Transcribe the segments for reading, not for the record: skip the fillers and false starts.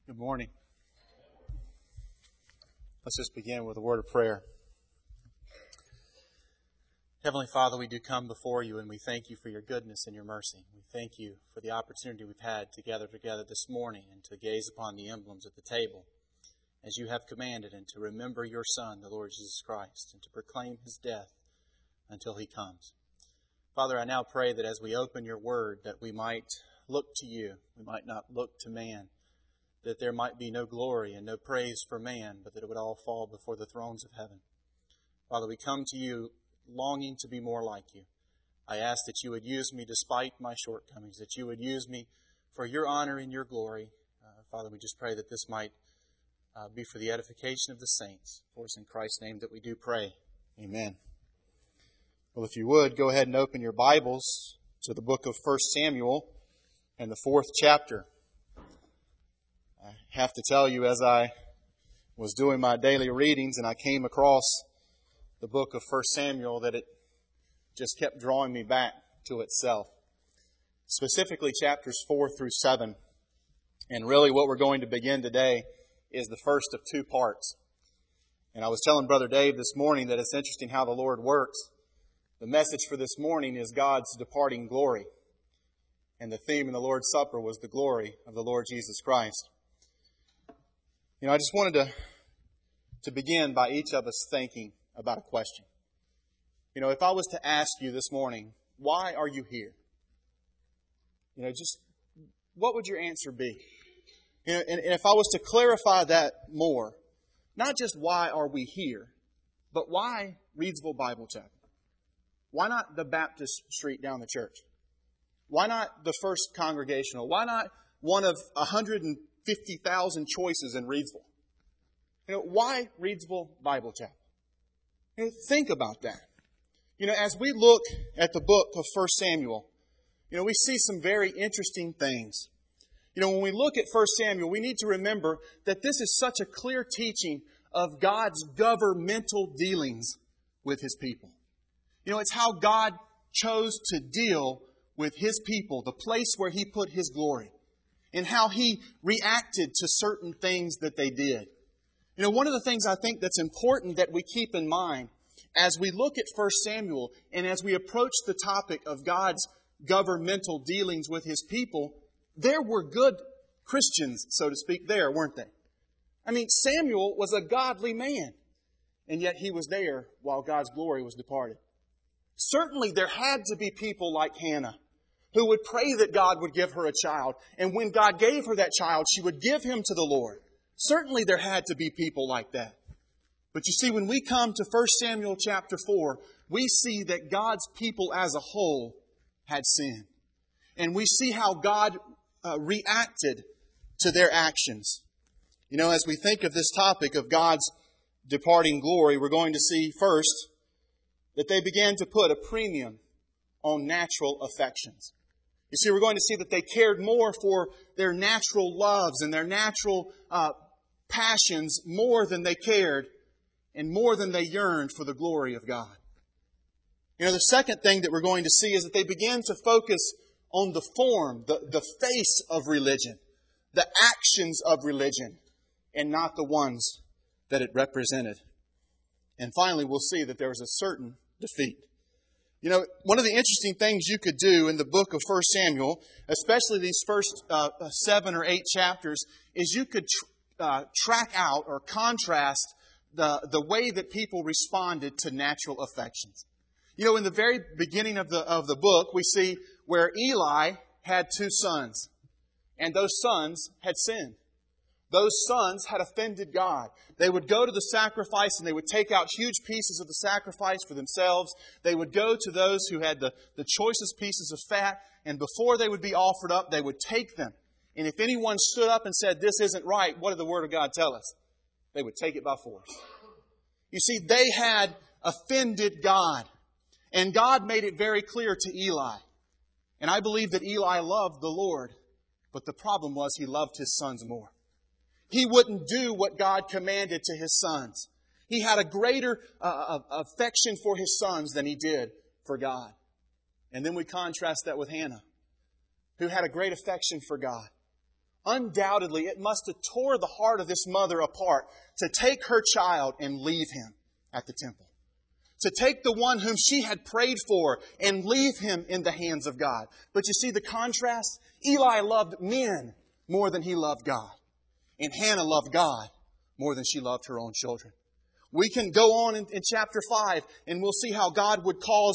Good morning. Let's just begin with a word of prayer. Heavenly Father, we do come before you and we thank you for your goodness and your mercy. We thank you for the opportunity we've had to gather together this morning and to gaze upon the emblems at the table as you have commanded, and to remember your Son, the Lord Jesus Christ, and to proclaim his death until he comes. Father, I now pray that as we open your word, that we might look to you. We might not look to man. That there might be no glory and no praise for man, but that it would all fall before the thrones of heaven. Father, we come to you longing to be more like you. I ask that you would use me despite my shortcomings, that you would use me for your honor and your glory. Father, we just pray that this might be for the edification of the saints. For it's in Christ's name that we do pray. Amen. Well, if you would, go ahead and open your Bibles to the book of 1 Samuel and the 4th chapter. I have to tell you, as I was doing my daily readings and I came across the book of 1 Samuel, that it just kept drawing me back to itself. Specifically chapters 4 through 7. And really what we're going to begin today is the first of two parts. And I was telling Brother Dave this morning that it's interesting how the Lord works. The message for this morning is God's departing glory. And the theme in the Lord's Supper was the glory of the Lord Jesus Christ. You know, I just wanted to begin by each of us thinking about a question. You know, if I was to ask you this morning, why are you here? You know, just what would your answer be? You know, and if I was to clarify that more, not just why are we here, but why Reedsville Bible Chapel? Why not the Baptist street down the church? Why not the First Congregational? Why not one of 150,000 choices in Reedsville? You know, why Reedsville Bible Chapel? You know, think about that. You know, as we look at the book of 1 Samuel, you know, we see some very interesting things. You know, when we look at 1 Samuel, we need to remember that this is such a clear teaching of God's governmental dealings with his people. You know, it's how God chose to deal with his people, the place where he put his glory, and how he reacted to certain things that they did. You know, one of the things I think that's important that we keep in mind as we look at 1 Samuel and as we approach the topic of God's governmental dealings with his people, there were good Christians, so to speak, there, weren't they? I mean, Samuel was a godly man, and yet he was there while God's glory was departed. Certainly there had to be people like Hannah who would pray that God would give her a child, and when God gave her that child, she would give him to the Lord. Certainly there had to be people like that. But you see, when we come to 1 Samuel chapter 4, we see that God's people as a whole had sinned. And we see how God reacted to their actions. You know, as we think of this topic of God's departing glory, we're going to see first that they began to put a premium on natural affections. You see, we're going to see that they cared more for their natural loves and their natural passions more than they cared and more than they yearned for the glory of God. You know, the second thing that we're going to see is that they began to focus on the form, the face of religion, the actions of religion, and not the ones that it represented. And finally, we'll see that there was a certain defeat. You know, one of the interesting things you could do in the book of 1 Samuel, especially these first 7 or 8 chapters, is you could track out or contrast the way that people responded to natural affections. You know, in the very beginning of the book, we see where Eli had 2 sons, and those sons had sinned. Those sons had offended God. They would go to the sacrifice and they would take out huge pieces of the sacrifice for themselves. They would go to those who had the choicest pieces of fat, and before they would be offered up, they would take them. And if anyone stood up and said, "This isn't right," what did the Word of God tell us? They would take it by force. You see, they had offended God. And God made it very clear to Eli. And I believe that Eli loved the Lord, but the problem was he loved his sons more. He wouldn't do what God commanded to his sons. He had a greater affection for his sons than he did for God. And then we contrast that with Hannah, who had a great affection for God. undoubtedly it must have tore the heart of this mother apart to take her child and leave him at the temple. To take the one whom she had prayed for and leave him in the hands of God. But you see the contrast? Eli loved men more than he loved God. And Hannah loved God more than she loved her own children. We can go on in chapter 5 and we'll see how God would cause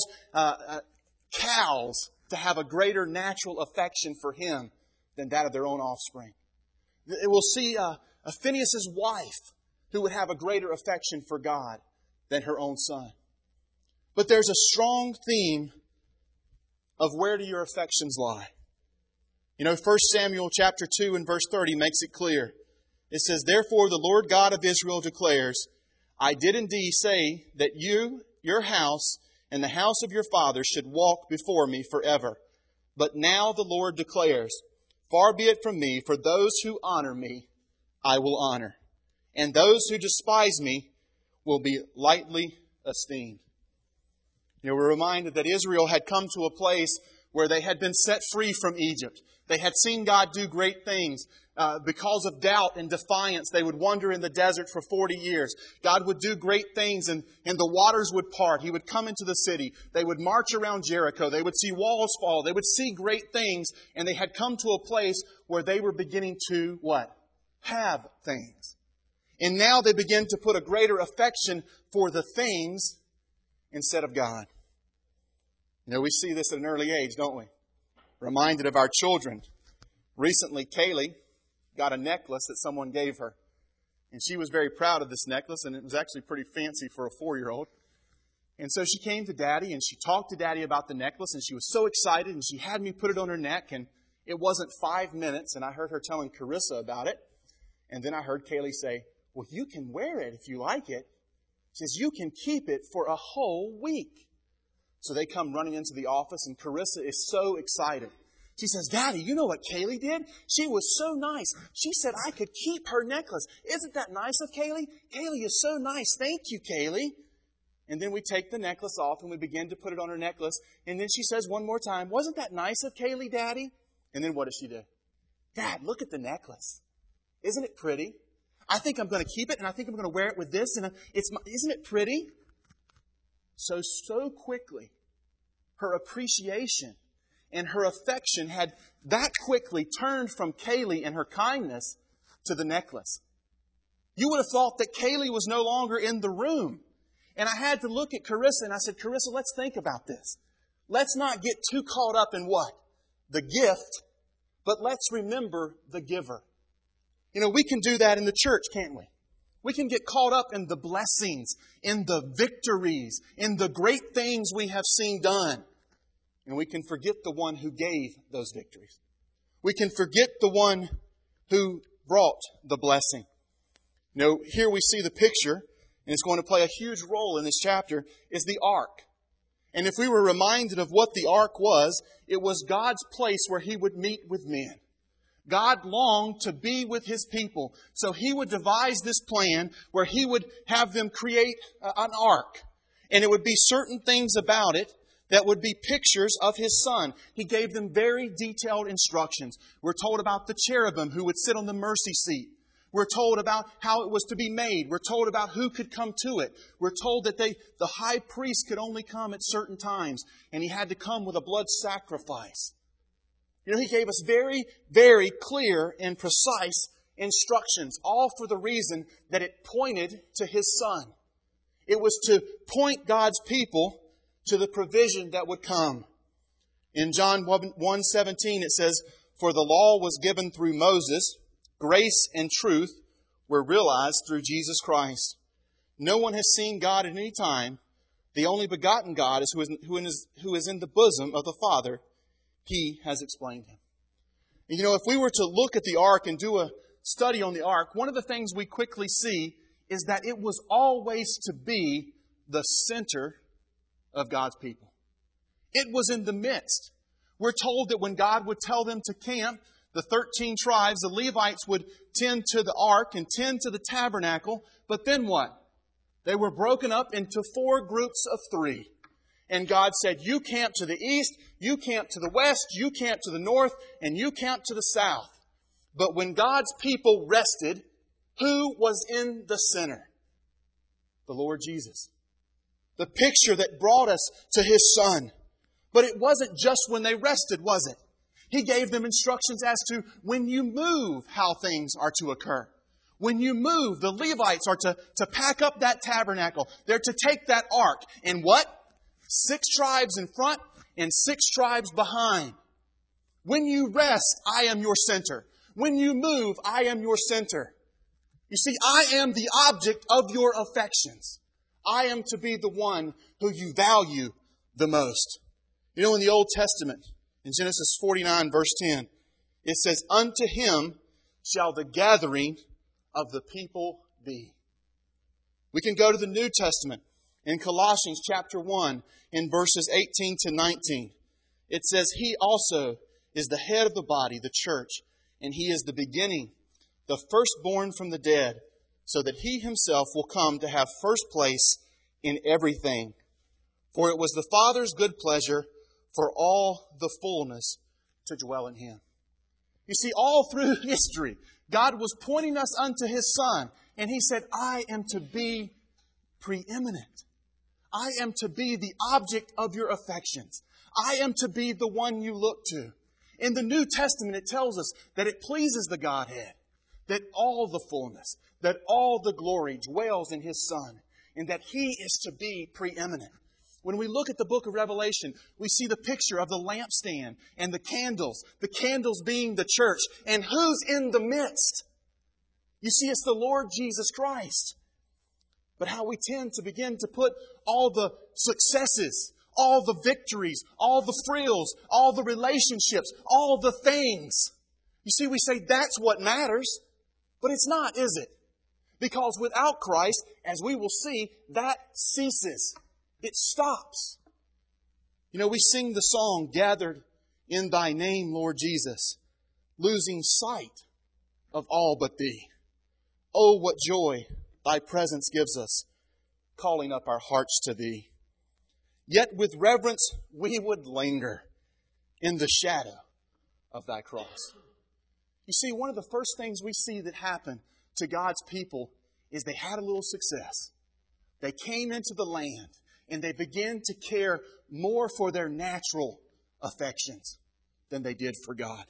cows to have a greater natural affection for Him than that of their own offspring. We'll see Phinehas' wife who would have a greater affection for God than her own son. But there's a strong theme of where do your affections lie. 1 Samuel chapter 2 and verse 30 makes it clear. It says, "Therefore the Lord God of Israel declares, I did indeed say that you, your house, and the house of your father should walk before me forever. But now the Lord declares, far be it from me, for those who honor me, I will honor. And those who despise me will be lightly esteemed." We're reminded that Israel had come to a place where they had been set free from Egypt. They had seen God do great things. Because of doubt and defiance, they would wander in the desert for 40 years. God would do great things and the waters would part. He would come into the city. They would march around Jericho. They would see walls fall. They would see great things. And they had come to a place where they were beginning to, what? Have things. And now they begin to put a greater affection for the things instead of God. We see this at an early age, don't we? Reminded of our children. Recently, Kaylee got a necklace that someone gave her. And she was very proud of this necklace, and it was actually pretty fancy for a 4-year-old. And so she came to Daddy, and she talked to Daddy about the necklace, and she was so excited, and she had me put it on her neck, and it wasn't 5 minutes, and I heard her telling Carissa about it. And then I heard Kaylee say, "Well, you can wear it if you like it." She says, "You can keep it for a whole week." So they come running into the office, and Carissa is so excited. She says, "Daddy, you know what Kaylee did? She was so nice. She said I could keep her necklace. Isn't that nice of Kaylee? Kaylee is so nice. Thank you, Kaylee." And then we take the necklace off and we begin to put it on her necklace. And then she says one more time, "Wasn't that nice of Kaylee, Daddy?" And then what does she do? "Dad, look at the necklace. Isn't it pretty? I think I'm going to keep it, and I think I'm going to wear it with this. And isn't it pretty?" So quickly, her appreciation and her affection had that quickly turned from Kaylee and her kindness to the necklace. You would have thought that Kaylee was no longer in the room. And I had to look at Carissa and I said, "Carissa, let's think about this. Let's not get too caught up in what? The gift, but let's remember the giver." We can do that in the church, can't we? We can get caught up in the blessings, in the victories, in the great things we have seen done. And we can forget the one who gave those victories. We can forget the one who brought the blessing. Here we see the picture, and it's going to play a huge role in this chapter, is the ark. And if we were reminded of what the ark was, it was God's place where He would meet with men. God longed to be with His people. So He would devise this plan where He would have them create an ark. And it would be certain things about it that would be pictures of His Son. He gave them very detailed instructions. We're told about the cherubim who would sit on the mercy seat. We're told about how it was to be made. We're told about who could come to it. We're told that the high priest could only come at certain times, and he had to come with a blood sacrifice. He gave us very, very clear and precise instructions, all for the reason that it pointed to His Son. It was to point God's people to the provision that would come. In John 1:17 it says, "For the law was given through Moses, grace and truth were realized through Jesus Christ. No one has seen God at any time. The only begotten God is who is in the bosom of the Father. He has explained Him." And if we were to look at the ark and do a study on the ark, one of the things we quickly see is that it was always to be the center of God's people. It was in the midst. We're told that when God would tell them to camp, the 13 tribes, the Levites would tend to the ark and tend to the tabernacle. But then what? They were broken up into 4 groups of 3. And God said, "You camp to the east, you camp to the west, you camp to the north, and you camp to the south." But when God's people rested, who was in the center? The Lord Jesus. The picture that brought us to His Son. But it wasn't just when they rested, was it? He gave them instructions as to when you move, how things are to occur. When you move, the Levites are to pack up that tabernacle. They're to take that ark. And what? 6 tribes in front and 6 tribes behind. When you rest, I am your center. When you move, I am your center. You see, I am the object of your affections. I am to be the one who you value the most. You know, in the Old Testament, in Genesis 49, verse 10, it says, "Unto him shall the gathering of the people be." We can go to the New Testament in Colossians chapter 1 in verses 18 to 19. It says, "He also is the head of the body, the church, and He is the beginning, the firstborn from the dead, so that He Himself will come to have first place in everything. For it was the Father's good pleasure for all the fullness to dwell in Him." You see, all through history, God was pointing us unto His Son, and He said, I am to be preeminent. I am to be the object of your affections. I am to be the one you look to. In the New Testament, it tells us that it pleases the Godhead, that all the fullness, that all the glory dwells in His Son, and that He is to be preeminent. When we look at the book of Revelation, we see the picture of the lampstand and the candles being the church. And who's in the midst? You see, it's the Lord Jesus Christ. But how we tend to begin to put all the successes, all the victories, all the frills, all the relationships, all the things. You see, we say that's what matters. But it's not, is it? Because without Christ, as we will see, that ceases. It stops. You know, we sing the song, "Gathered in Thy name, Lord Jesus," losing sight of all but Thee. Oh, what joy Thy presence gives us, calling up our hearts to Thee. Yet with reverence we would linger in the shadow of Thy cross. You see, one of the first things we see that happened to God's people is they had a little success. They came into the land and they began to care more for their natural affections than they did for God.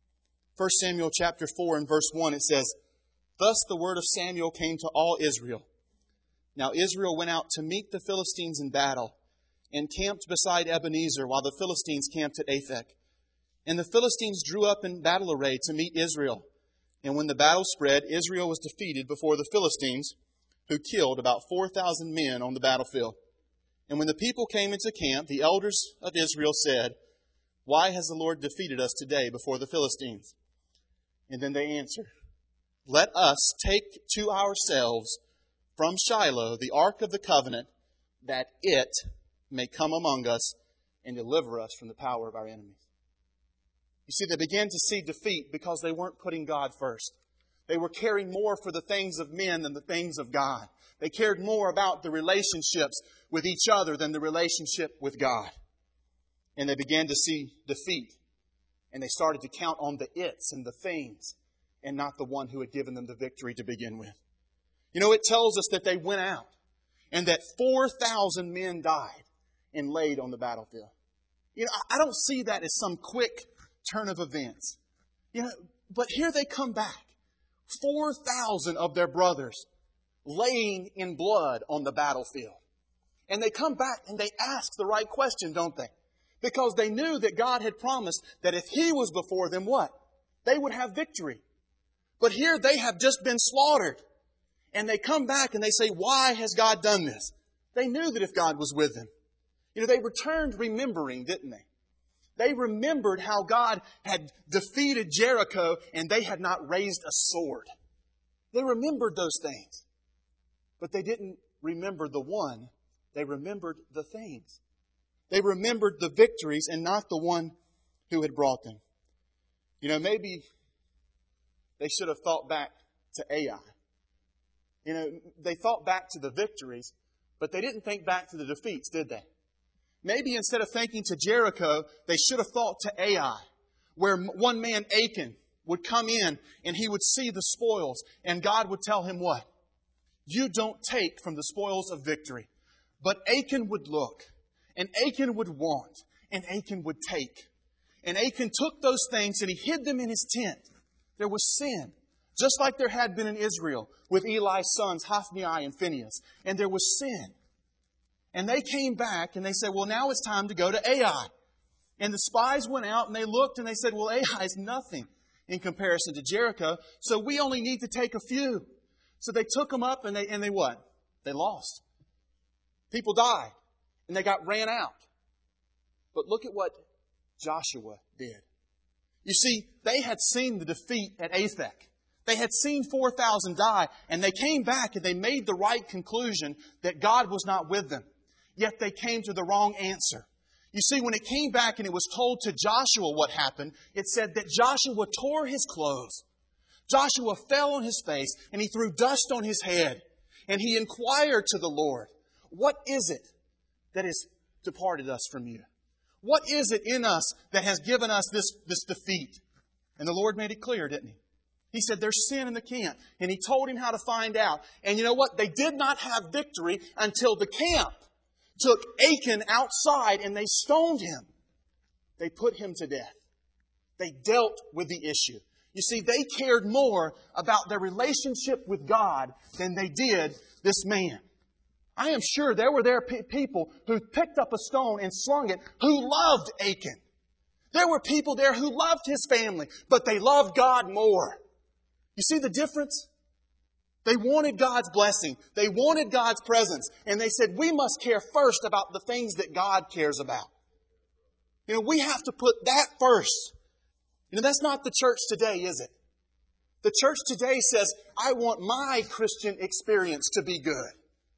1 Samuel chapter 4 and verse 1, it says, "Thus the word of Samuel came to all Israel. Now Israel went out to meet the Philistines in battle and camped beside Ebenezer while the Philistines camped at Aphek. And the Philistines drew up in battle array to meet Israel. And when the battle spread, Israel was defeated before the Philistines, who killed about 4,000 men on the battlefield. And when the people came into camp, the elders of Israel said, 'Why has the Lord defeated us today before the Philistines?' And then they answered, 'Let us take to ourselves from Shiloh the ark of the covenant, that it may come among us and deliver us from the power of our enemies.'" You see, they began to see defeat because they weren't putting God first. They were caring more for the things of men than the things of God. They cared more about the relationships with each other than the relationship with God. And they began to see defeat. And they started to count on the its and the things and not the one who had given them the victory to begin with. You know, it tells us that they went out and that 4,000 men died and laid on the battlefield. You know, I don't see that as some quick turn of events. You know, but here they come back. 4,000 of their brothers laying in blood on the battlefield. And they come back and they ask the right question, don't they? Because they knew that God had promised that if He was before them, what? They would have victory. But here they have just been slaughtered. And they come back and they say, why has God done this? They knew that if God was with them. You know, they returned remembering, didn't they? They remembered how God had defeated Jericho and they had not raised a sword. They remembered those things. But they didn't remember the one. They remembered the things. They remembered the victories and not the one who had brought them. You know, maybe they should have thought back to Ai. You know, they thought back to the victories, but they didn't think back to the defeats, did they? Maybe instead of thinking to Jericho, they should have thought to Ai, where one man, Achan, would come in and he would see the spoils. And God would tell him what? You don't take from the spoils of victory. But Achan would look, and Achan would want, and Achan would take. And Achan took those things and he hid them in his tent. There was sin, just like there had been in Israel with Eli's sons, Hophni and Phinehas. And there was sin. And they came back and they said, well, now it's time to go to Ai. And the spies went out and they looked and they said, well, Ai is nothing in comparison to Jericho, so we only need to take a few. So they took them up and they what? They lost. People died and they got ran out. But look at what Joshua did. You see, they had seen the defeat at Aphek. They had seen 4,000 die, and they came back and they made the right conclusion that God was not with them. Yet they came to the wrong answer. You see, when it came back and it was told to Joshua what happened, it said that Joshua tore his clothes. Joshua fell on his face and he threw dust on his head. And he inquired to the Lord, what is it that has departed us from you? What is it in us that has given us this defeat? And the Lord made it clear, didn't He? He said, there's sin in the camp. And He told him how to find out. And you know what? They did not have victory until the camp took Achan outside and they stoned him. They put him to death. They dealt with the issue. You see, they cared more about their relationship with God than they did this man. I am sure there were people who picked up a stone and slung it who loved Achan. There were people there who loved his family, but they loved God more. You see the difference? They wanted God's blessing. They wanted God's presence. And they said, we must care first about the things that God cares about. You know, we have to put that first. You know, that's not the church today, is it? The church today says, I want my Christian experience to be good.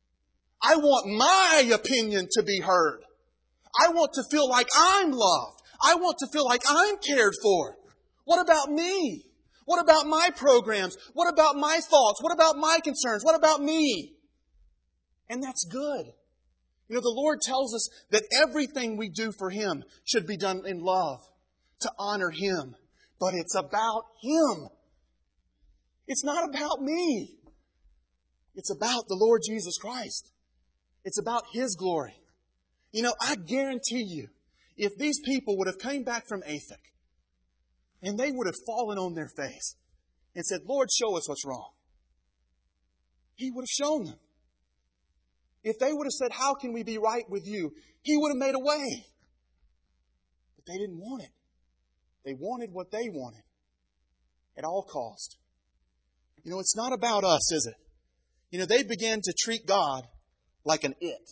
I want my opinion to be heard. I want to feel like I'm loved. I want to feel like I'm cared for. What about me? What about my programs? What about my thoughts? What about my concerns? What about me? And that's good. You know, the Lord tells us that everything we do for Him should be done in love, to honor Him. But it's about Him. It's not about me. It's about the Lord Jesus Christ. It's about His glory. You know, I guarantee you, if these people would have come back from Aphek, and they would have fallen on their face and said, Lord, show us what's wrong, He would have shown them. If they would have said, how can we be right with you? He would have made a way. But they didn't want it. They wanted what they wanted at all cost. You know, it's not about us, is it? You know, they began to treat God like an it.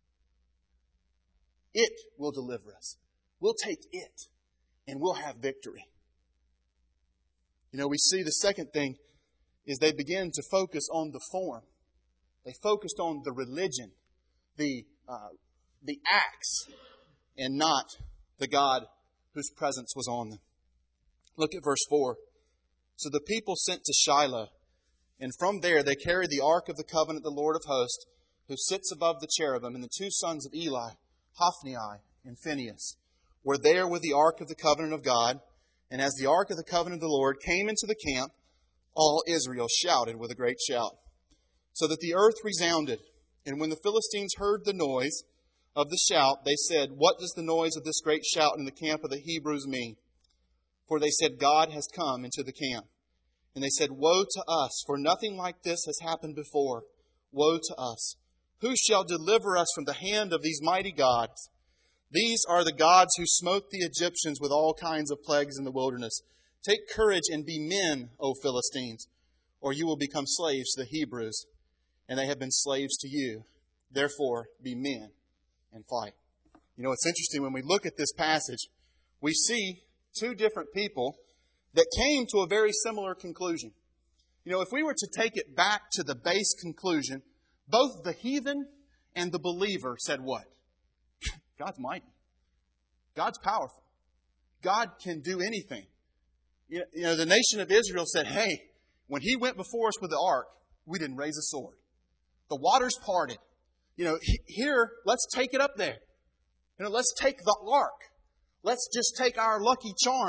It will deliver us. We'll take it and we'll have victory. You know, we see the second thing is they began to focus on the form. They focused on the religion, the acts, and not the God whose presence was on them. Look at verse 4. So the people sent to Shiloh, and from there they carried the ark of the covenant of the Lord of hosts, who sits above the cherubim, and the two sons of Eli, Hophni and Phinehas, were there with the ark of the covenant of God. And as the ark of the covenant of the Lord came into the camp, all Israel shouted with a great shout, so that the earth resounded. And when the Philistines heard the noise of the shout, they said, what does the noise of this great shout in the camp of the Hebrews mean? For they said, God has come into the camp. And they said, woe to us, for nothing like this has happened before. Woe to us. Who shall deliver us from the hand of these mighty gods? These are the gods who smote the Egyptians with all kinds of plagues in the wilderness. Take courage and be men, O Philistines, or you will become slaves to the Hebrews, and they have been slaves to you. Therefore, be men and fight. You know, it's interesting when we look at this passage, we see two different people that came to a very similar conclusion. You know, if we were to take it back to the base conclusion, both the heathen and the believer said what? God's mighty. God's powerful. God can do anything. You know, the nation of Israel said, hey, when He went before us with the ark, we didn't raise a sword. The waters parted. You know, here, let's take it up there. You know, let's take the ark. Let's just take our lucky charm.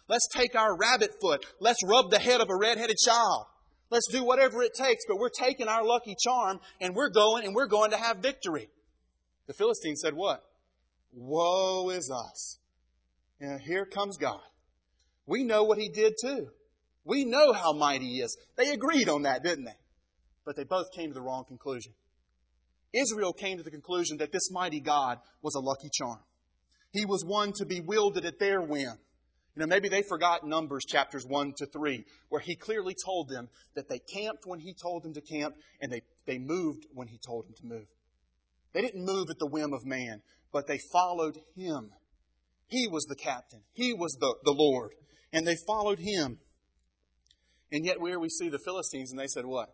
Let's take our rabbit foot. Let's rub the head of a red-headed child. Let's do whatever it takes, but we're taking our lucky charm and we're going to have victory. The Philistines said what? Woe is us. And here comes God. We know what He did too. We know how mighty He is. They agreed on that, didn't they? But they both came to the wrong conclusion. Israel came to the conclusion that this mighty God was a lucky charm. He was one to be wielded at their whim. Maybe they forgot Numbers chapters 1 to 3, where He clearly told them that they camped when He told them to camp, and they moved when He told them to move. They didn't move at the whim of man, but they followed Him. He was the captain. He was the Lord. And they followed Him. And yet we see the Philistines, and they said what?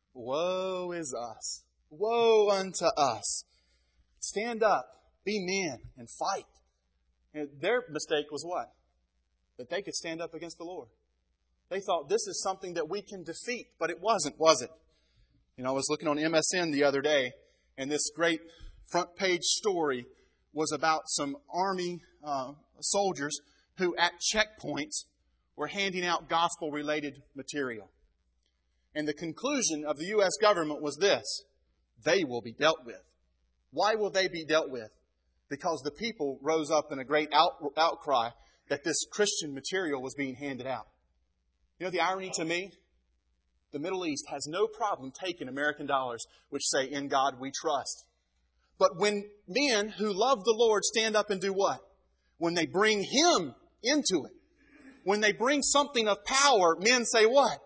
Woe is us. Woe unto us. Stand up, be men, and fight. And their mistake was what? That they could stand up against the Lord. They thought this is something that we can defeat, but it wasn't, was it? I was looking on MSN the other day, and this great front page story was about some Army soldiers who at checkpoints were handing out gospel-related material. And the conclusion of the U.S. government was this: they will be dealt with. Why will they be dealt with? Because the people rose up in a great outcry that this Christian material was being handed out. The irony to me? The Middle East has no problem taking American dollars which say, "In God we trust." But when men who love the Lord stand up and do what? When they bring Him into it, when they bring something of power, men say what?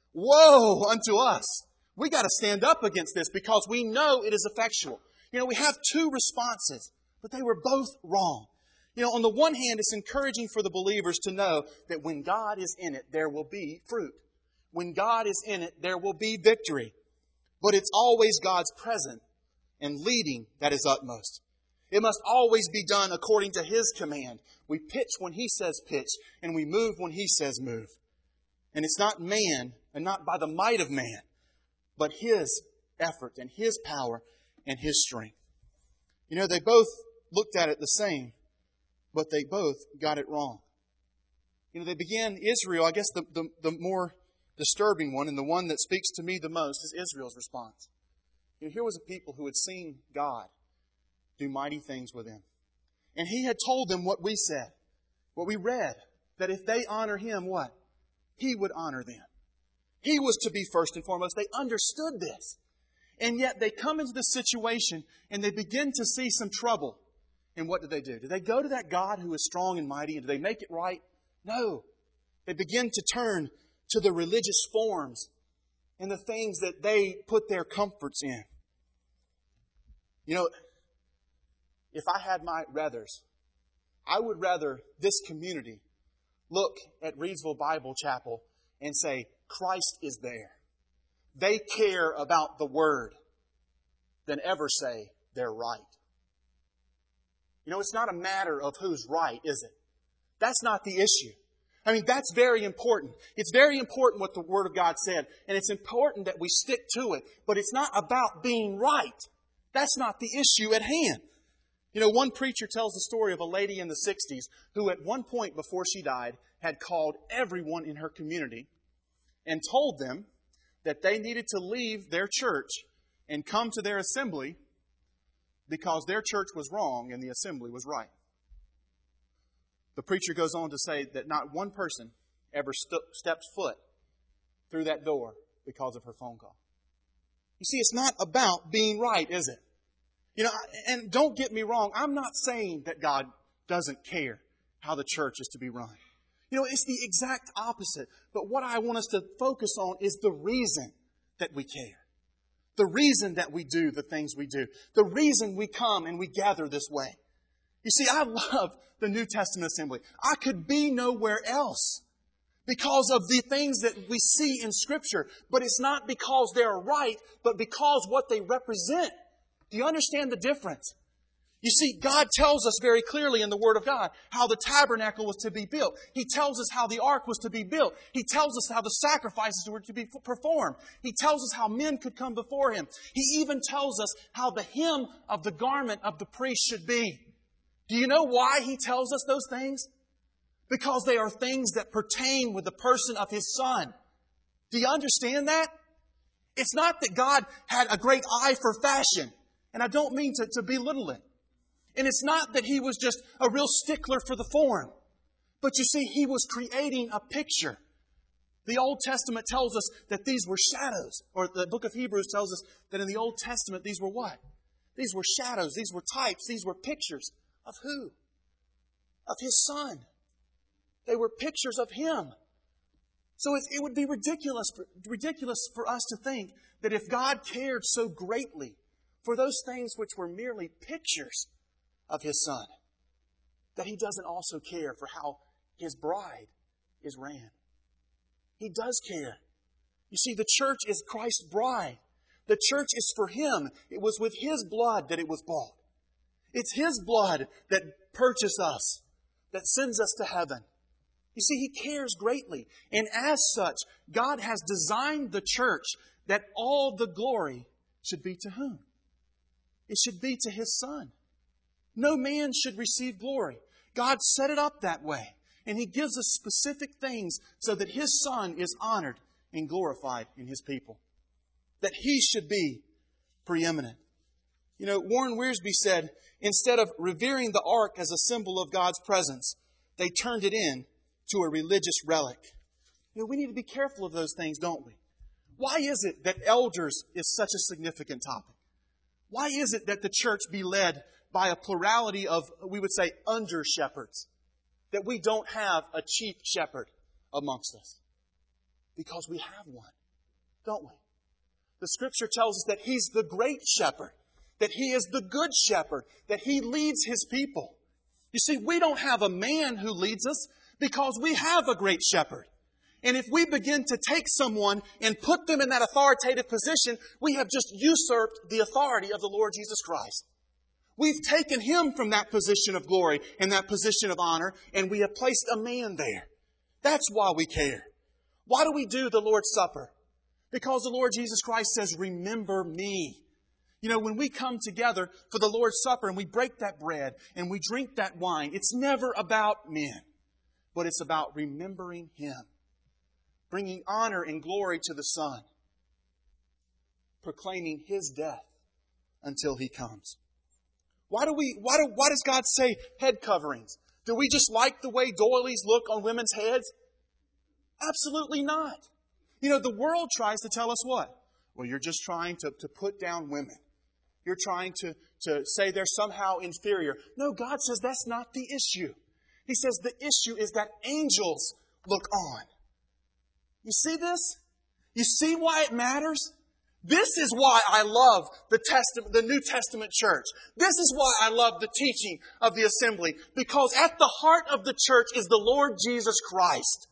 Woe unto us. We got to stand up against this because we know it is effectual. We have two responses, but they were both wrong. On the one hand, it's encouraging for the believers to know that when God is in it, there will be fruit. When God is in it, there will be victory. But it's always God's presence and leading that is utmost. It must always be done according to His command. We pitch when He says pitch, and we move when He says move. And it's not man, and not by the might of man, but His effort and His power and His strength. They both looked at it the same, but they both got it wrong. They began Israel, I guess the more disturbing one, and the one that speaks to me the most, is Israel's response. Here was a people who had seen God do mighty things with them. And He had told them what we said, what we read, that if they honor Him, what? He would honor them. He was to be first and foremost. They understood this. And yet they come into this situation and they begin to see some trouble. And what do? Do they go to that God who is strong and mighty, and do they make it right? No. They begin to turn to the religious forms and the things that they put their comforts in. If I had my rathers, I would rather this community look at Reedsville Bible Chapel and say, Christ is there. They care about the Word, than ever say they're right. It's not a matter of who's right, is it? That's not the issue. That's very important. It's very important what the Word of God said, and it's important that we stick to it. But it's not about being right. That's not the issue at hand. One preacher tells the story of a lady in the 60s who at one point before she died had called everyone in her community and told them that they needed to leave their church and come to their assembly because their church was wrong and the assembly was right. The preacher goes on to say that not one person ever stepped foot through that door because of her phone call. You see, it's not about being right, is it? And don't get me wrong, I'm not saying that God doesn't care how the church is to be run. It's the exact opposite. But what I want us to focus on is the reason that we care. The reason that we do the things we do. The reason we come and we gather this way. You see, I love the New Testament assembly. I could be nowhere else because of the things that we see in Scripture. But it's not because they're right, but because what they represent. Do you understand the difference? You see, God tells us very clearly in the Word of God how the tabernacle was to be built. He tells us how the ark was to be built. He tells us how the sacrifices were to be performed. He tells us how men could come before Him. He even tells us how the hem of the garment of the priest should be. Do you know why He tells us those things? because they are things that pertain with the person of His Son. Do you understand that? It's not that God had a great eye for fashion, and I don't mean to belittle it. And it's not that He was just a real stickler for the form. But you see, He was creating a picture. The Old Testament tells us that these were shadows, or the book of Hebrews tells us that in the Old Testament these were what? These were shadows, these were types, these were pictures of who? Of His Son. They were pictures of Him. So it would be ridiculous for us to think that if God cared so greatly for those things which were merely pictures of His Son, that He doesn't also care for how His bride is ran. He does care. You see, the church is Christ's bride. The church is for Him. It was with His blood that it was bought. It's His blood that purchased us, that sends us to heaven. You see, He cares greatly. And as such, God has designed the church that all the glory should be to whom? It should be to His Son. No man should receive glory. God set it up that way. And He gives us specific things so that His Son is honored and glorified in His people. That He should be preeminent. You know, Warren Wiersbe said, instead of revering the ark as a symbol of God's presence, they turned it in to a religious relic. You know, we need to be careful of those things, don't we? Why is it that elders is such a significant topic? Why is it that the church be led by a plurality of, we would say, under-shepherds? That we don't have a chief shepherd amongst us? Because we have one, don't we? The Scripture tells us that He's the great shepherd, that He is the good shepherd, that He leads His people. You see, we don't have a man who leads us because we have a great shepherd. And if we begin to take someone and put them in that authoritative position, we have just usurped the authority of the Lord Jesus Christ. We've taken Him from that position of glory and that position of honor, and we have placed a man there. That's why we care. Why do we do the Lord's Supper? Because the Lord Jesus Christ says, remember me. You know, when we come together for the Lord's Supper and we break that bread and we drink that wine, it's never about men, but it's about remembering Him. Bringing honor and glory to the Son. Proclaiming His death until He comes. Why does God say head coverings? Do we just like the way doilies look on women's heads? Absolutely not. You know, the world tries to tell us what? Well, you're just trying to put down women. You're trying to say they're somehow inferior. No, God says that's not the issue. He says the issue is that angels look on. You see this? You see why it matters? This is why I love the New Testament church. This is why I love the teaching of the assembly. Because at the heart of the church is the Lord Jesus Christ.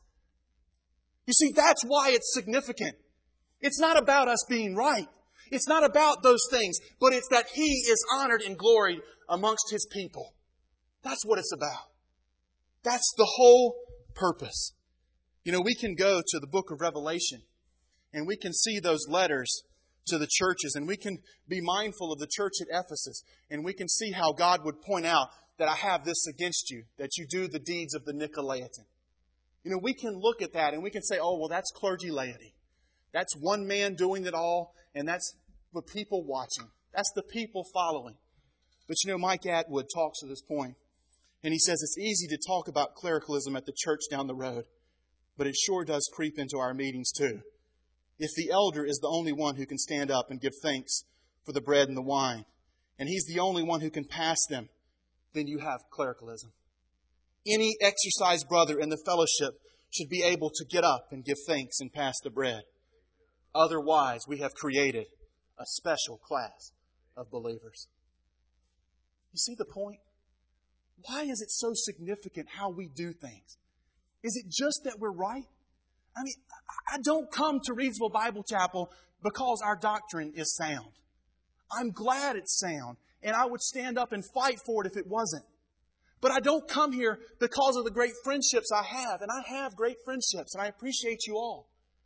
You see, that's why it's significant. It's not about us being right. It's not about those things. But it's that He is honored and gloried amongst His people. That's what it's about. That's the whole purpose. You know, we can go to the book of Revelation and we can see those letters to the churches, and we can be mindful of the church at Ephesus, and we can see how God would point out that I have this against you, that you do the deeds of the Nicolaitans. You know, we can look at that and we can say, oh, well, that's clergy laity. That's one man doing it all, and that's the people watching. That's the people following. But you know, Mike Atwood talks to this point, and he says it's easy to talk about clericalism at the church down the road, but it sure does creep into our meetings too. If the elder is the only one who can stand up and give thanks for the bread and the wine, and he's the only one who can pass them, then you have clericalism. Any exercised brother in the fellowship should be able to get up and give thanks and pass the bread. Otherwise, we have created a special class of believers. You see the point? Why is it so significant how we do things? Is it just that we're right? I mean, I don't come to Reedsville Bible Chapel because our doctrine is sound. I'm glad it's sound, and I would stand up and fight for it if it wasn't. But I don't come here because of the great friendships I have, and I have great friendships, and I appreciate you all.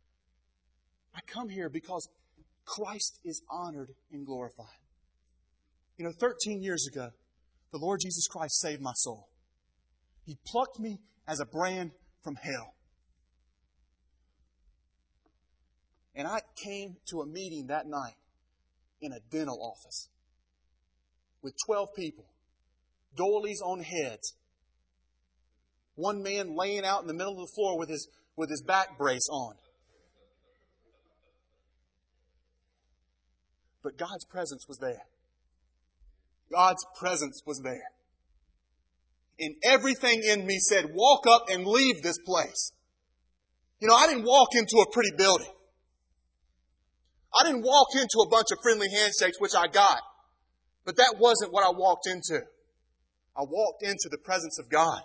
I come here because Christ is honored and glorified. You know, 13 years ago, the Lord Jesus Christ saved my soul. He plucked me as a brand from hell. And I came to a meeting that night in a dental office with 12 people, doilies on heads. One man laying out in the middle of the floor with his back brace on. But God's presence was there. God's presence was there. And everything in me said, walk up and leave this place. You know, I didn't walk into a pretty building. I didn't walk into a bunch of friendly handshakes, which I got. But that wasn't what I walked into. I walked into the presence of God.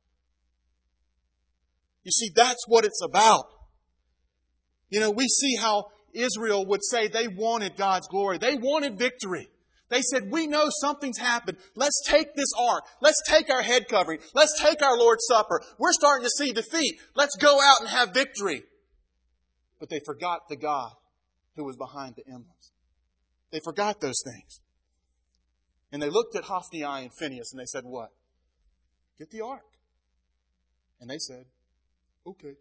You see, that's what it's about. You know, we see how Israel would say they wanted God's glory. They wanted victory. They said, we know something's happened. Let's take this ark. Let's take our head covering. Let's take our Lord's Supper. We're starting to see defeat. Let's go out and have victory. But they forgot the God who was behind the emblems. They forgot those things. And they looked at Hophni and Phinehas and they said, what? Get the ark. And they said, okay.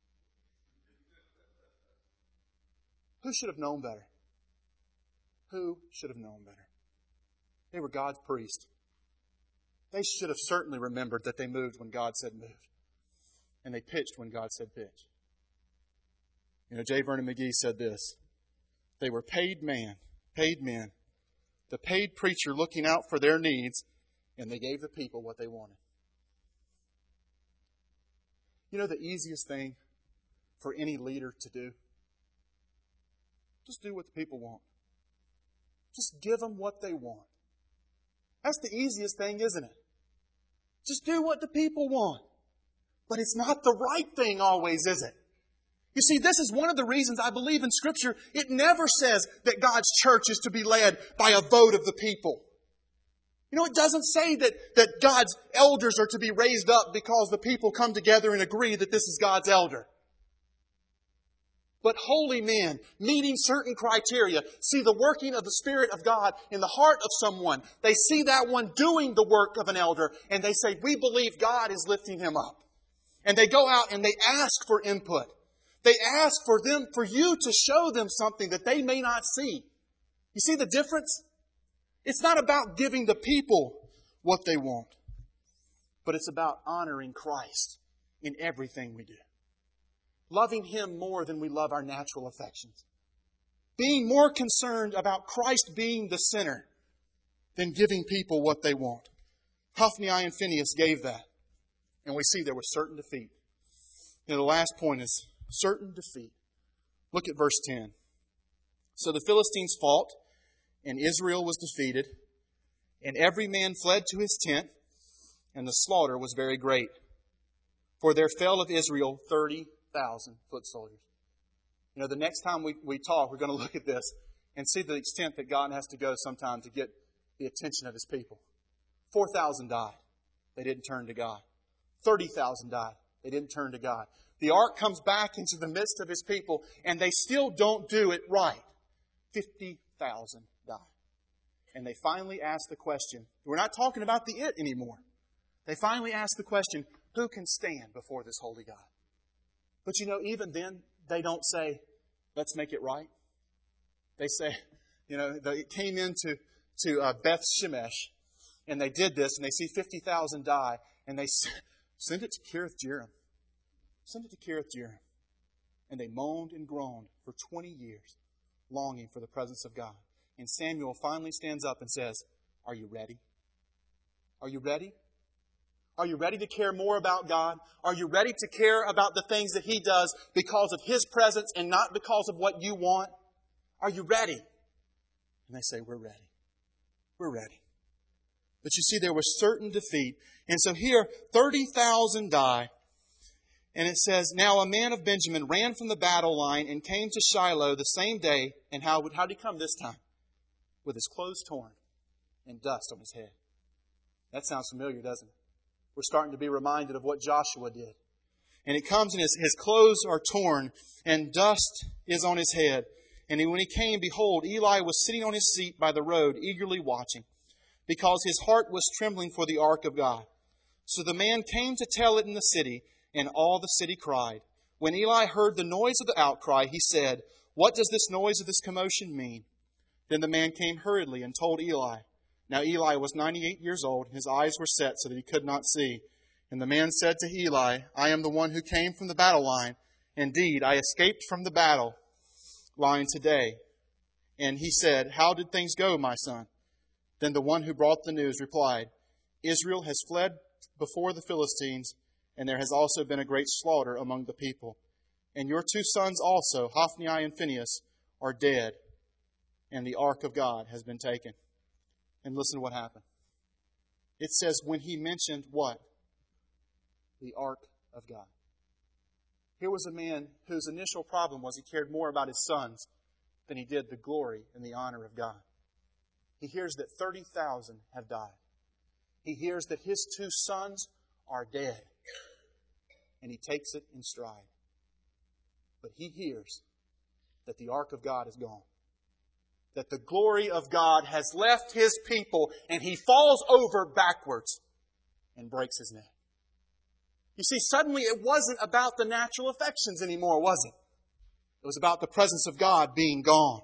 Who should have known better? Who should have known better? They were God's priest. They should have certainly remembered that they moved when God said move. And they pitched when God said pitch. You know, J. Vernon McGee said this. They were paid men, the paid preacher looking out for their needs, and they gave the people what they wanted. You know the easiest thing for any leader to do? Just do what the people want. Just give them what they want. That's the easiest thing, isn't it? Just do what the people want. But it's not the right thing always, is it? You see, this is one of the reasons I believe in Scripture. It never says that God's church is to be led by a vote of the people. You know, it doesn't say that God's elders are to be raised up because the people come together and agree that this is God's elder. But holy men, meeting certain criteria, see the working of the Spirit of God in the heart of someone. They see that one doing the work of an elder, and they say, we believe God is lifting him up. And they go out and they ask for input. They ask for you to show them something that they may not see. You see the difference? It's not about giving the people what they want, but it's about honoring Christ in everything we do. Loving Him more than we love our natural affections. Being more concerned about Christ being the center than giving people what they want. Hophni and Phinehas gave that. And we see there was certain defeat. And the last point is certain defeat. Look at verse 10. So the Philistines fought, and Israel was defeated, and every man fled to his tent, and the slaughter was very great. For there fell of Israel 30,000 foot soldiers. You know, the next time we talk, we're going to look at this and see the extent that God has to go sometime to get the attention of His people. 4,000 died. They didn't turn to God. 30,000 died. They didn't turn to God. The ark comes back into the midst of His people, and they still don't do it right. 50,000 die. And they finally ask the question, we're not talking about the it anymore. They finally ask the question, who can stand before this holy God? But you know, even then, they don't say, let's make it right. They say, you know, they came into Beth Shemesh, and they did this, and they see 50,000 die, and they send it to Kiriath Jearim. Send it to Kiriath Jearim. And they moaned and groaned for 20 years, longing for the presence of God. And Samuel finally stands up and says, are you ready? Are you ready? Are you ready to care more about God? Are you ready to care about the things that He does because of His presence and not because of what you want? Are you ready? And they say, we're ready. We're ready. But you see, there was certain defeat. And so here, 30,000 die. And it says, now a man of Benjamin ran from the battle line and came to Shiloh the same day. And how did he come this time? With his clothes torn and dust on his head. That sounds familiar, doesn't it? We're starting to be reminded of what Joshua did. And it comes and his clothes are torn and dust is on his head. And when he came, behold, Eli was sitting on his seat by the road, eagerly watching, because his heart was trembling for the ark of God. So the man came to tell it in the city, and all the city cried. When Eli heard the noise of the outcry, he said, "What does this noise of this commotion mean?" Then the man came hurriedly and told Eli. Now Eli was 98 years old, and his eyes were set so that he could not see. And the man said to Eli, "I am the one who came from the battle line. Indeed, I escaped from the battle line today." And he said, "How did things go, my son?" Then the one who brought the news replied, "Israel has fled before the Philistines, and there has also been a great slaughter among the people. And your two sons also, Hophni and Phinehas, are dead, and the ark of God has been taken." And listen to what happened. It says, when he mentioned what? The ark of God. Here was a man whose initial problem was he cared more about his sons than he did the glory and the honor of God. He hears that 30,000 have died. He hears that his two sons are dead. And he takes it in stride. But he hears that the ark of God is gone. That the glory of God has left his people, and he falls over backwards and breaks his neck. You see, suddenly it wasn't about the natural affections anymore, was it? It was about the presence of God being gone.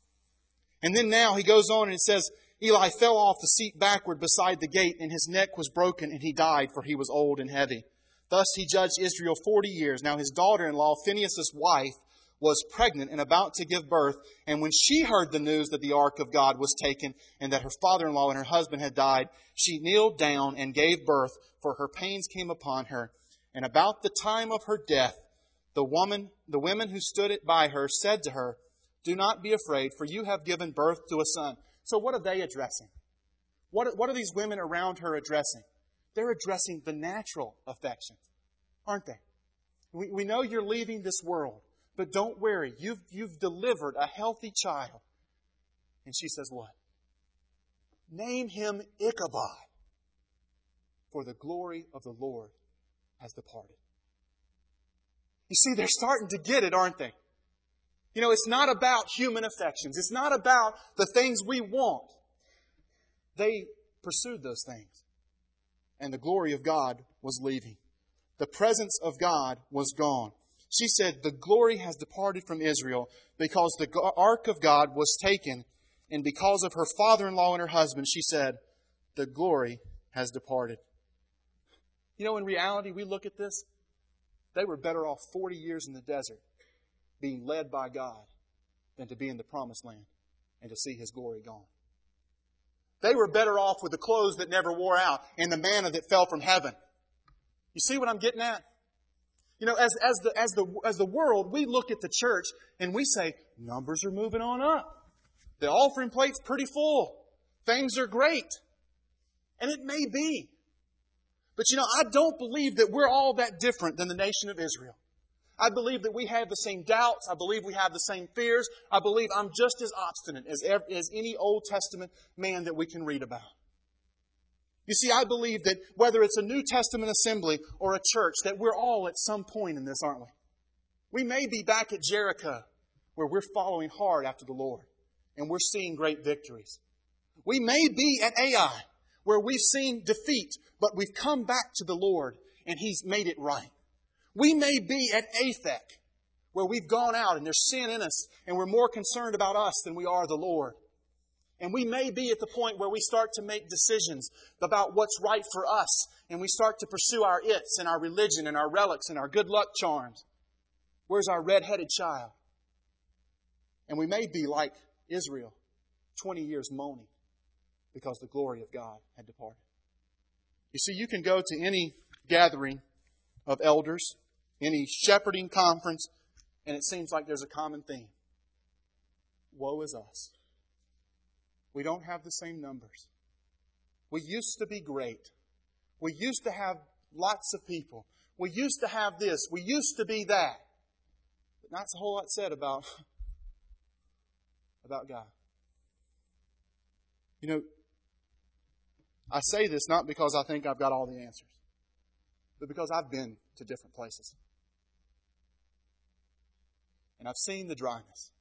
And then now he goes on and it says, Eli fell off the seat backward beside the gate, and his neck was broken, and he died, for he was old and heavy. Thus he judged Israel 40 years. Now his daughter-in-law, Phinehas' wife, was pregnant and about to give birth. And when she heard the news that the ark of God was taken and that her father-in-law and her husband had died, she kneeled down and gave birth, for her pains came upon her. And about the time of her death, the women who stood by her said to her, "Do not be afraid, for you have given birth to a son." So what are they addressing? What are these women around her addressing? They're addressing the natural affections, aren't they? We know you're leaving this world, but don't worry. You've delivered a healthy child. And she says what? Name him Ichabod, for the glory of the Lord has departed. You see, they're starting to get it, aren't they? You know, it's not about human affections. It's not about the things we want. They pursued those things. And the glory of God was leaving. The presence of God was gone. She said, the glory has departed from Israel because the ark of God was taken. And because of her father-in-law and her husband, she said, the glory has departed. You know, in reality, we look at this. They were better off 40 years in the desert being led by God than to be in the promised land and to see His glory gone. They were better off with the clothes that never wore out and the manna that fell from heaven. You see what I'm getting at? You know, as the world, we look at the church and we say, numbers are moving on up. The offering plate's pretty full. Things are great. And it may be. But you know, I don't believe that we're all that different than the nation of Israel. I believe that we have the same doubts. I believe we have the same fears. I believe I'm just as obstinate as any Old Testament man that we can read about. You see, I believe that whether it's a New Testament assembly or a church, that we're all at some point in this, aren't we? We may be back at Jericho, where we're following hard after the Lord, and we're seeing great victories. We may be at Ai, where we've seen defeat, but we've come back to the Lord, and He's made it right. We may be at Athek, where we've gone out and there's sin in us, and we're more concerned about us than we are the Lord. And we may be at the point where we start to make decisions about what's right for us, and we start to pursue our its and our religion and our relics and our good luck charms. Where's our red-headed child? And we may be like Israel, 20 years moaning because the glory of God had departed. You see, you can go to any gathering of elders, any shepherding conference, and it seems like there's a common theme. Woe is us. We don't have the same numbers. We used to be great. We used to have lots of people. We used to have this. We used to be that. But not a whole lot said about God. You know, I say this not because I think I've got all the answers, but because I've been to different places. And I've seen the dryness.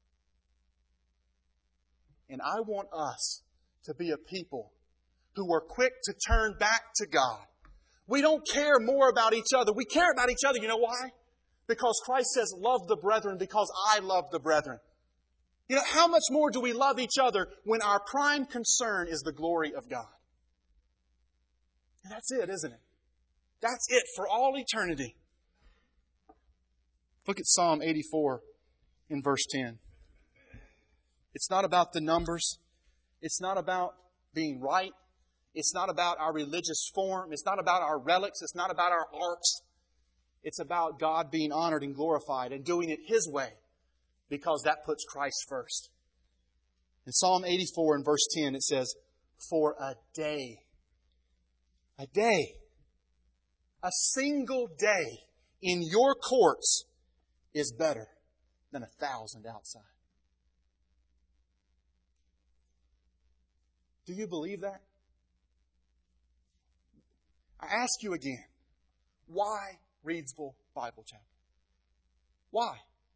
And I want us to be a people who are quick to turn back to God We don't care more about each other. We care about each other. You know why? Because Christ says, love the brethren because I love the brethren. You know, how much more do we love each other when our prime concern is the glory of God? And that's it, isn't it? That's it for all eternity. Look at Psalm 84 in verse 10. It's not about the numbers. It's not about being right. It's not about our religious form. It's not about our relics. It's not about our arts. It's about God being honored and glorified and doing it His way, because that puts Christ first. In Psalm 84 and verse 10 it says, for a day, a single day in your courts is better than 1,000 outside. Do you believe that? I ask you again, why Reedsville Bible Chapel? Why?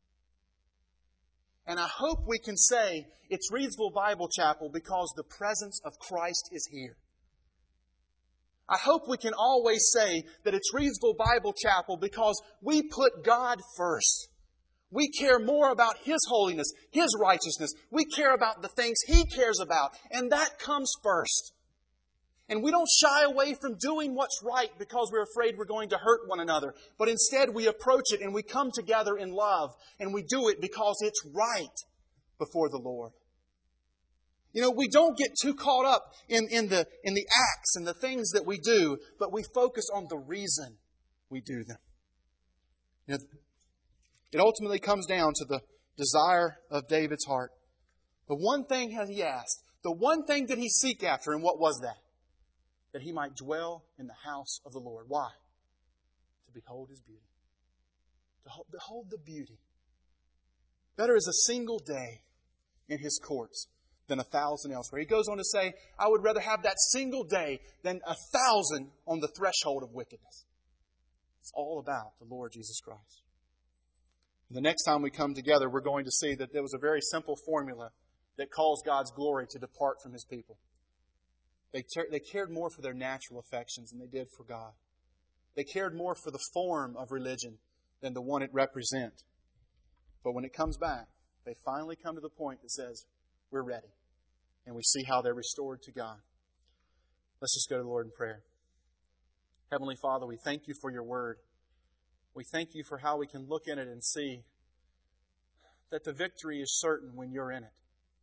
And I hope we can say it's Reedsville Bible Chapel because the presence of Christ is here. I hope we can always say that it's Reedsville Bible Chapel because we put God first. We care more about His holiness, His righteousness. We care about the things He cares about, and that comes first. And we don't shy away from doing what's right because we're afraid we're going to hurt one another. But instead we approach it and we come together in love, and we do it because it's right before the Lord. You know, we don't get too caught up in the acts and the things that we do, but we focus on the reason we do them. You know, it ultimately comes down to the desire of David's heart. The one thing he asked, the one thing that he seek after, and what was that? That he might dwell in the house of the Lord. Why? To behold His beauty. To behold the beauty. Better is a single day in His courts than 1,000 elsewhere. He goes on to say, I would rather have that single day than 1,000 on the threshold of wickedness. It's all about the Lord Jesus Christ. The next time we come together, we're going to see that there was a very simple formula that caused God's glory to depart from His people. They cared more for their natural affections than they did for God. They cared more for the form of religion than the one it represents. But when it comes back, they finally come to the point that says, we're ready. And we see how they're restored to God. Let's just go to the Lord in prayer. Heavenly Father, we thank You for Your Word. We thank You for how we can look in it and see that the victory is certain when You're in it.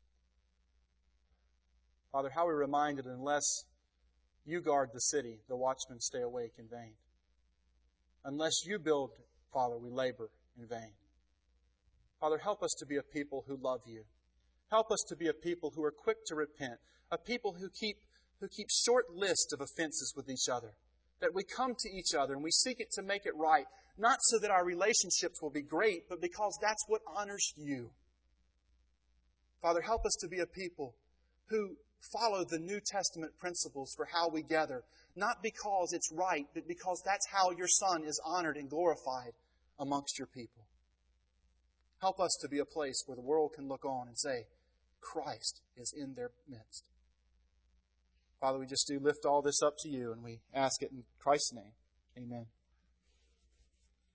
Father, how we're reminded unless You guard the city, the watchmen stay awake in vain. Unless You build, Father, we labor in vain. Father, help us to be a people who love You. Help us to be a people who are quick to repent, a people who keep short lists of offenses with each other, that we come to each other and we seek it to make it right, not so that our relationships will be great, but because that's what honors You. Father, help us to be a people who follow the New Testament principles for how we gather, not because it's right, but because that's how Your Son is honored and glorified amongst Your people. Help us to be a place where the world can look on and say, Christ is in their midst. Father, we just do lift all this up to You, and we ask it in Christ's name. Amen.